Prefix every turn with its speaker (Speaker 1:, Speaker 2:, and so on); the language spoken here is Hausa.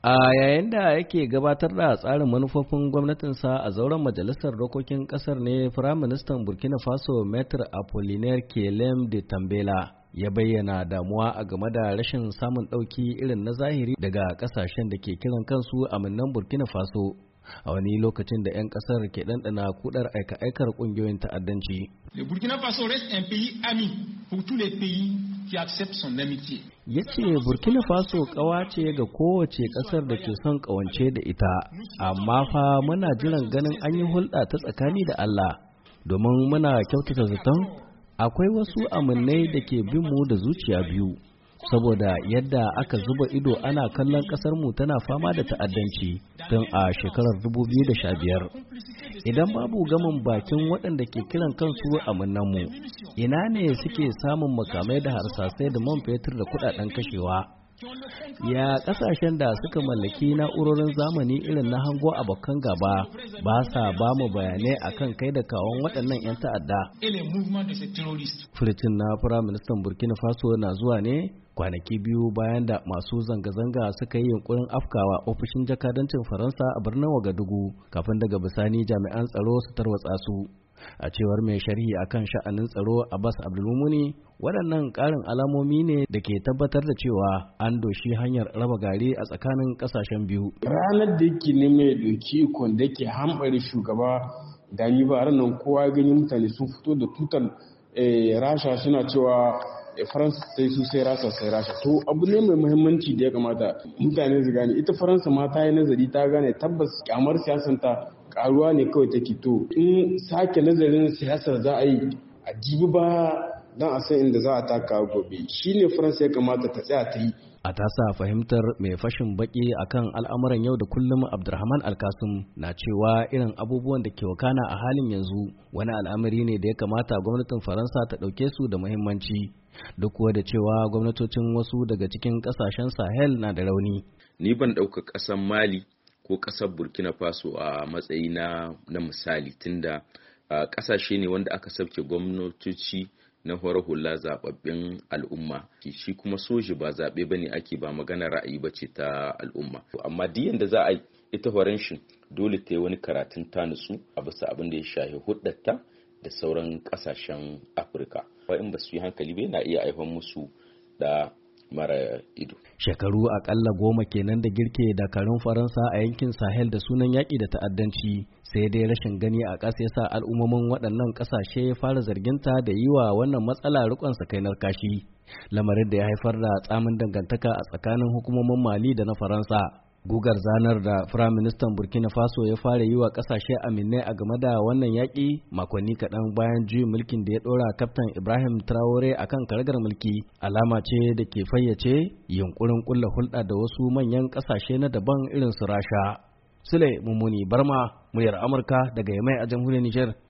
Speaker 1: A yayin da yake gabatar da tsarin manufofin gwamnatinsa a zauren majalisar dokokin kasar ne Firaministan Burkina Faso Maitre Apollinaire Guillaume de Tambela ya bayyana damuwa a game da rashin samun ɗauki irin na zahiri daga ƙasashen da ke kiran kansu aminan Burkina Faso a wani lokacin da 'yan ƙasar ke ɗanɗana kudar aika-aikar ƙungiyoyin ta'addanci.
Speaker 2: Le Burkina Faso reste un pays ami pour tous les pays qui acceptent son amitié.
Speaker 1: Ya ce Burkina Faso ƙawa ce ga kowace ƙasar da ke son ƙawance da ita, amma fa muna jiran ganin an yi hulɗa ta tsakani da Allah, domin muna kyautata zaton akwai wasu aminai da ke bin mu da zuciya biyu, saboda yadda aka zuba ido ana kallon ƙasarmu tana fama da ta'addanci tun a shekarar 2015. Idan babu gamin bakin waɗanda ke kiran kansu aminanmu, ina ne suke samun makamai da harsasai da man fetur da kuɗaɗen kashewa? Ya ƙasashen da suka mallaki na'urorin zamani irin na hango abokan gaba ba sa ba mu bayanai akan kai da kawon waɗannan 'yan ta'adda. Furicin na Firaministan Burkina Faso na zuwa ne kwanaki biyu bayan da masu zanga-zanga suka yi yunkurin afkawa ofishin jakadancin Faransa a birnin Wagadugu kafin daga bisani jami'an tsaro su tarwatsa su. A cewar mai sharhi akan sha'anin tsaro Abbas Abdulmumuni, waɗannan ƙarin alamomi ne da ke tabbatar da cewa an doshi hanyar raba gari a tsakanin ƙasashen biyu.
Speaker 3: Ranar da yake neman ya ɗauki ikon da ke hambari shugaba Gani ba ranar kowa gani mutane sun fito da tutar Rasha suna cewa Faransa sai su sai Rasha. To abu ne mai muhimmanci da ya kamata mutane su gane. Ita Faransa ma ta yi nazari ta gane tabbas kyamar siyasanta karuwa ne kawai take to. In sake nazarin siyasar za a yi a jibi ba don a san inda za a taka gobe. Shi ne Faransa ya kamata ta tsaya ta yi.
Speaker 1: A tasa fahimtar mai fashin baki akan al'amuran yau da kullum Abdurrahman Alkasum na cewa irin abubuwan da ke wakana a halin yanzu wani al'amari ne da ya kamata gwamnatin Faransa ta ɗauke su da muhimmanci. Duk kuwa da cewa gwamnatocin wasu daga cikin ƙasashen Sahel na da rauni.
Speaker 4: Ni ban ɗauka ƙasar Mali ko ƙasar Burkina Faso a matsayi na misali tunda ƙasashe ne wanda aka sabke gwamnatoci na horar hula zababbin al'umma, shi kuma soji ba zaɓe bane ake ba magana ra'ayi bace ta al'umma. Amma diyan da za a yi ita horon shi dole ta yi wani karatun ta nutsu a bisa abin da ya shahi huddata da sauran ƙasashen Afirka. In ba su yi hankali ba yana iya haifar musu da mara ido.
Speaker 1: Shekaru akalla 10 kenan da girke dakarun Faransa a yankin Sahel da sunan yaƙi da ta'addanci, sai dai rashin gani a ƙasa yasa al'ummomin waɗannan ƙasashe fara zarginta da yi wa wannan matsala rikon sakainar kashi, lamarin da ya haifar da tsamin dangantaka a tsakanin hukumomin Mali da na Faransa. Gugar zanar da Firaministan Burkina Faso ya fara yi wa ƙasashe aminai a game da wannan yaƙi makonni kaɗan bayan juyin mulkin da ya ɗora Kaftan Ibrahim Traore a kan karagar mulki, alama ce da ke fayyace yunkurin ƙulla hulɗa da wasu manyan ƙasashe na daban irin su Rasha. Sule Mummuni Barma, muryar Amurka daga Yamai a jamhuriyar Nijar.